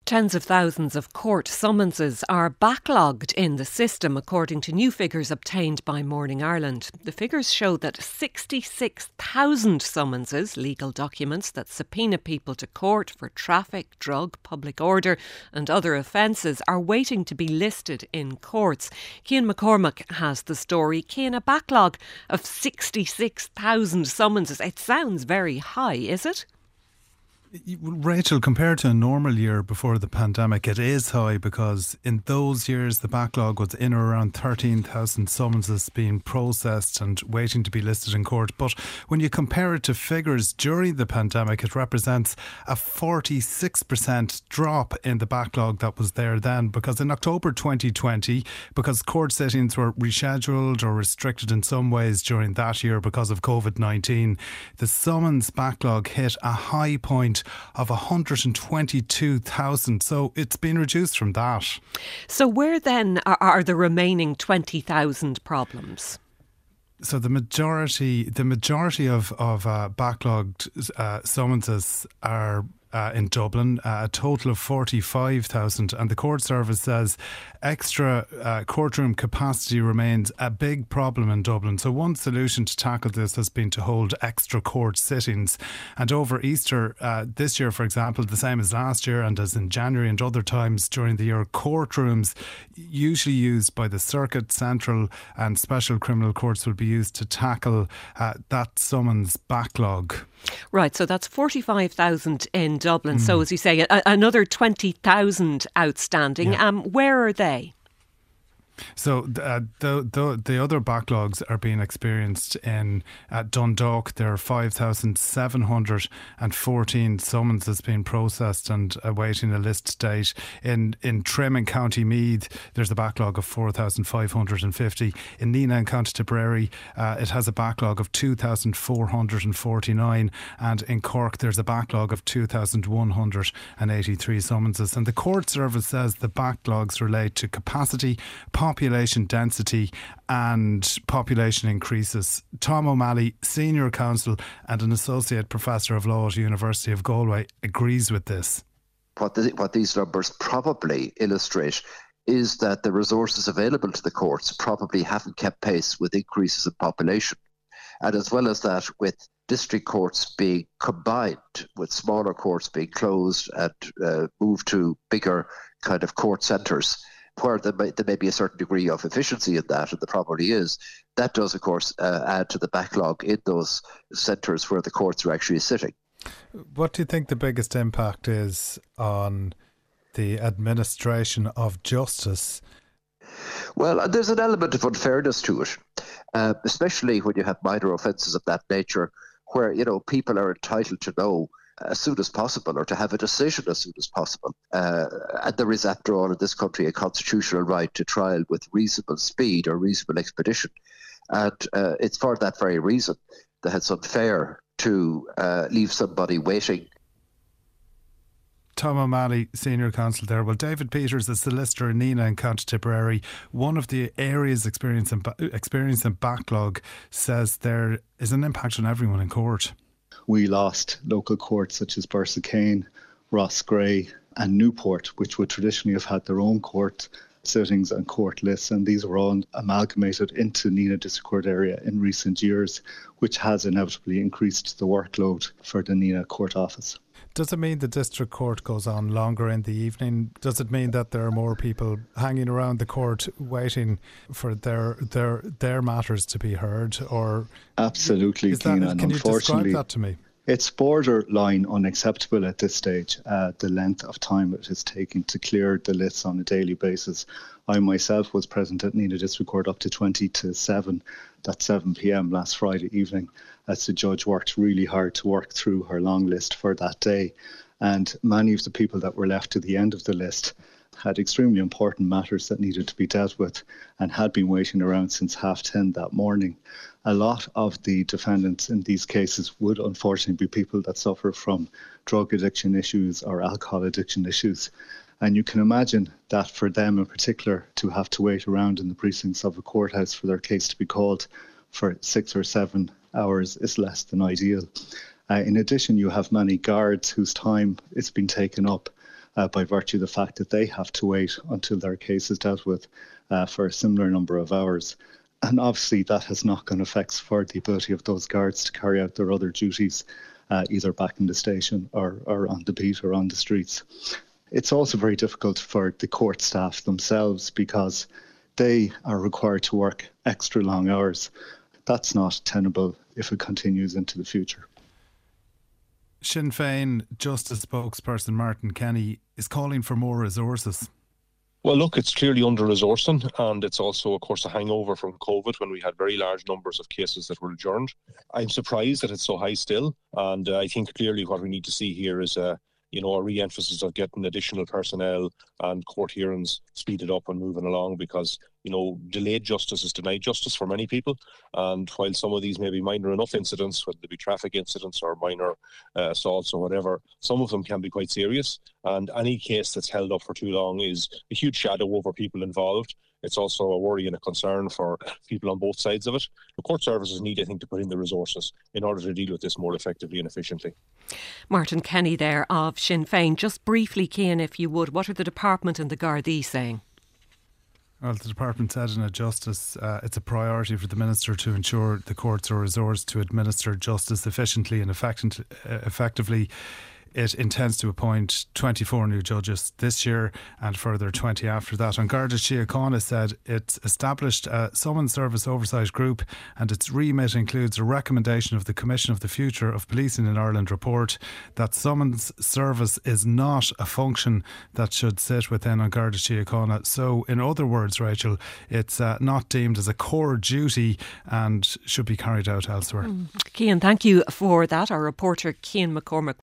Tens of thousands of court summonses are backlogged in the system, according to new figures obtained by Morning Ireland. The figures show that 66,000 summonses, legal documents that subpoena people to court for traffic, drug, public order and other offences, are waiting to be listed in courts. Cian McCormack has the story. Cian, a backlog of 66,000 summonses. It sounds very high, is it? Rachel, compared to a normal year before the pandemic, it is high because in those years the backlog was in or around 13,000 summonses being processed and waiting to be listed in court. But when you compare it to figures during the pandemic, it represents a 46% drop in the backlog that was there then, because in October 2020, because court sittings were rescheduled or restricted in some ways during that year because of COVID-19, the summons backlog hit a high point of 122,000. So it's been reduced from that. So where then are the remaining 20,000 problems? So the majority of backlogged summonses are in Dublin, a total of 45,000, and the court service says extra courtroom capacity remains a big problem in Dublin. So one solution to tackle this has been to hold extra court sittings, and over Easter this year, for example, the same as last year and as in January and other times during the year, courtrooms usually used by the Circuit, Central and Special Criminal Courts will be used to tackle that summons backlog. Right, so that's 45,000 in Dublin. So as you say, another 20,000 outstanding. Yeah. Where are they? So the other backlogs are being experienced in Dundalk. There are 5,714 summonses being processed and awaiting a list date. In Trim in County Meath, there's a backlog of 4,550. In Neenah in County Tipperary, it has a backlog of 2,449. And in Cork, there's a backlog of 2,183 summonses. And the court service says the backlogs relate to capacity, population density and population increases. Tom O'Malley, Senior Counsel and an Associate Professor of Law at University of Galway, agrees with this. What these numbers probably illustrate is that the resources available to the courts probably haven't kept pace with increases in population. And as well as that, with district courts being combined with smaller courts being closed and moved to bigger kind of court centres, where there may be a certain degree of efficiency in that, and there probably is, that does, of course, add to the backlog in those centres where the courts are actually sitting. What do you think the biggest impact is on the administration of justice? Well, there's an element of unfairness to it, especially when you have minor offences of that nature, where, people are entitled to know as soon as possible, or to have a decision as soon as possible. And there is, after all, in this country, a constitutional right to trial with reasonable speed or reasonable expedition. And it's for that very reason that it's unfair to leave somebody waiting. Tom O'Malley, Senior Counsel there. Well, David Peters, a solicitor in Neenah in County Tipperary, one of the areas experiencing backlog, says there is an impact on everyone in court. We lost local courts such as Bursacane, Rossgrey and Newport, which would traditionally have had their own court sittings and court lists, and these were all amalgamated into Neenah District Court area in recent years, which has inevitably increased the workload for the Neenah Court Office. Does it mean the district court goes on longer in the evening? Does it mean that there are more people hanging around the court waiting for their matters to be heard? Or absolutely, Cian. Can you describe that to me? It's borderline unacceptable at this stage, the length of time it is taking to clear the lists on a daily basis. I myself was present at Neenah District Court up to 20 to 7, that's 7 p.m. last Friday evening, as the judge worked really hard to work through her long list for that day. And many of the people that were left to the end of the list had extremely important matters that needed to be dealt with and had been waiting around since 10:30 that morning. A lot of the defendants in these cases would unfortunately be people that suffer from drug addiction issues or alcohol addiction issues. And you can imagine that for them in particular, to have to wait around in the precincts of a courthouse for their case to be called for 6 or 7 hours is less than ideal. In addition, you have many guards whose time is being taken up by virtue of the fact that they have to wait until their case is dealt with for a similar number of hours. And obviously that has knock-on effects for the ability of those guards to carry out their other duties, either back in the station or on the beat or on the streets. It's also very difficult for the court staff themselves because they are required to work extra long hours. That's not tenable if it continues into the future. Sinn Féin Justice spokesperson Martin Kenny is calling for more resources. Well, look, it's clearly under-resourcing, and it's also, of course, a hangover from COVID when we had very large numbers of cases that were adjourned. I'm surprised that it's so high still, and I think clearly what we need to see here is a re-emphasis of getting additional personnel and court hearings speeded up and moving along, because, delayed justice is denied justice for many people. And while some of these may be minor enough incidents, whether they be traffic incidents or minor assaults or whatever, some of them can be quite serious. And any case that's held up for too long is a huge shadow over people involved. It's also a worry and a concern for people on both sides of it. The court services need, I think, to put in the resources in order to deal with this more effectively and efficiently. Martin Kenny there of Sinn Féin. Just briefly, Cian, if you would, what are the department and the Gardaí saying? Well, the department said in a justice, it's a priority for the minister to ensure the courts are resourced to administer justice efficiently and effectively. It intends to appoint 24 new judges this year and further 20 after that. And Garda Síochána said it's established a summons service oversight group, and its remit includes a recommendation of the Commission of the Future of Policing in Ireland report that summons service is not a function that should sit within An Garda Síochána. So in other words, Rachel, it's not deemed as a core duty and should be carried out elsewhere. Cian, thank you for that. Our reporter Cian McCormack